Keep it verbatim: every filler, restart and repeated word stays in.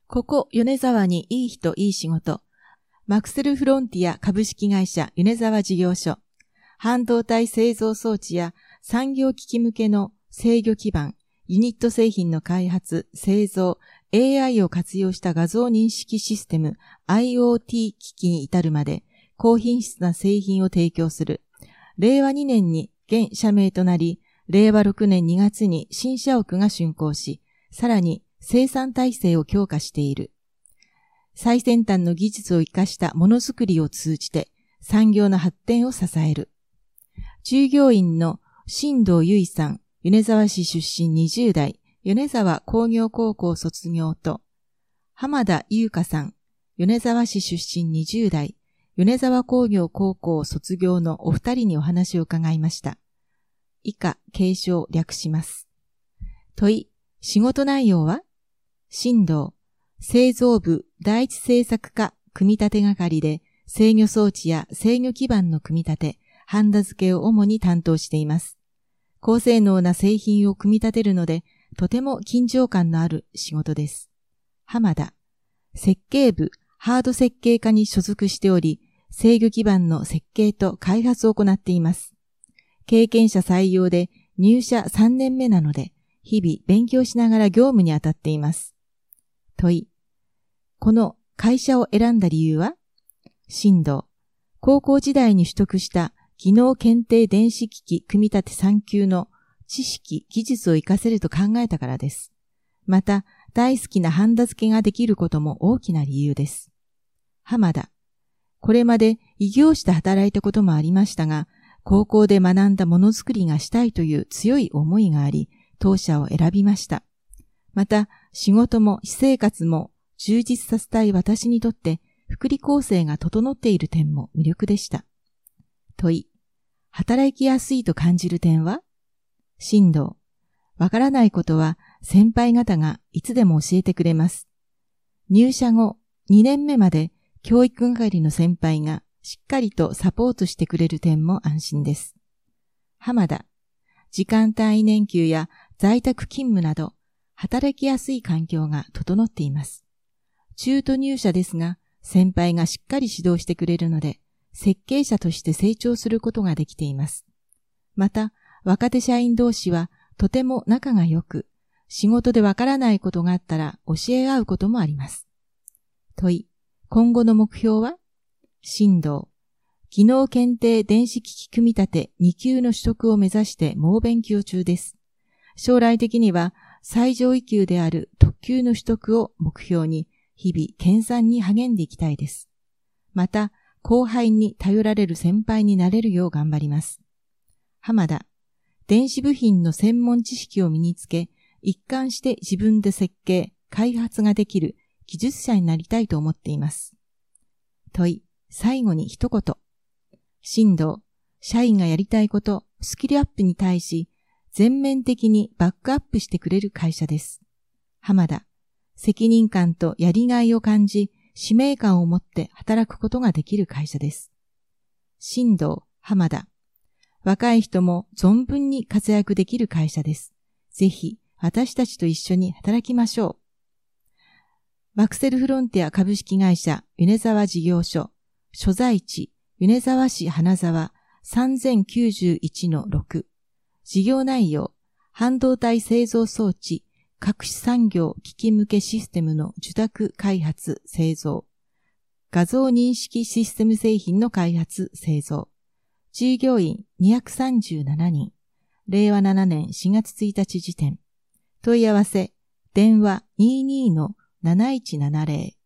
ここ米沢にいい人いい仕事。マクセルフロンティア株式会社米沢事業所。半導体製造装置や産業機器向けの制御基板、ユニット製品の開発、製造、エーアイ を活用した画像認識システム アイオーティー 機器に至るまで高品質な製品を提供する。れいわにねんに現社名となり、れいわろくねんにがつに新社屋が竣工し、さらに生産体制を強化している。最先端の技術を生かしたものづくりを通じて産業の発展を支える。従業員の新藤由衣さん、米沢市出身にじゅうだい、米沢工業高校卒業と、浜田優香さん、米沢市出身にじゅうだい、米沢工業高校卒業のお二人にお話を伺いました。以下、継承略します。問い、仕事内容は？新藤、製造部第一製作課組み立て係で制御装置や制御基板の組み立て、ハンダ付けを主に担当しています。高性能な製品を組み立てるので、とても緊張感のある仕事です。浜田、設計部ハード設計課に所属しており、制御基板の設計と開発を行っています。経験者採用で入社さんねんめなので、日々勉強しながら業務に当たっています。問い、この会社を選んだ理由は？新藤、高校時代に取得した技能検定電子機器組み立てさん級の知識、技術を活かせると考えたからです。また、大好きなハンダ付けができることも大きな理由です。浜田、これまで異業種で働いたこともありましたが、高校で学んだものづくりがしたいという強い思いがあり、当社を選びました。また、仕事も私生活も充実させたい私にとって、福利厚生が整っている点も魅力でした。問い、働きやすいと感じる点は？新藤、わからないことは先輩方がいつでも教えてくれます。入社後にねんめまで教育係の先輩がしっかりとサポートしてくれる点も安心です。浜田、時間単位年休や在宅勤務など働きやすい環境が整っています。中途入社ですが先輩がしっかり指導してくれるので設計者として成長することができています。また、若手社員同士はとても仲が良く、仕事でわからないことがあったら教え合うこともあります。問い、今後の目標は？新藤、技能検定電子機器組み立てに級の取得を目指して猛勉強中です。将来的には最上位級である特級の取得を目標に日々研鑽に励んでいきたいです。また、後輩に頼られる先輩になれるよう頑張ります。浜田、電子部品の専門知識を身につけ、一貫して自分で設計、開発ができる技術者になりたいと思っています。問い、最後に一言。新藤、社員がやりたいこと、スキルアップに対し、全面的にバックアップしてくれる会社です。浜田、責任感とやりがいを感じ、使命感を持って働くことができる会社です。新藤、浜田。若い人も存分に活躍できる会社です。ぜひ私たちと一緒に働きましょう。マクセルフロンティア株式会社米沢事業所。所在地米沢市花沢 さんぜんきゅうじゅういちのろく。事業内容、半導体製造装置、各種産業機器向けシステムの受託開発製造、画像認識システム製品の開発製造、従業員にひゃくさんじゅうななにん、れいわななねんしがつついたち時点、問い合わせ、電話 にじゅうにのなないちななぜろ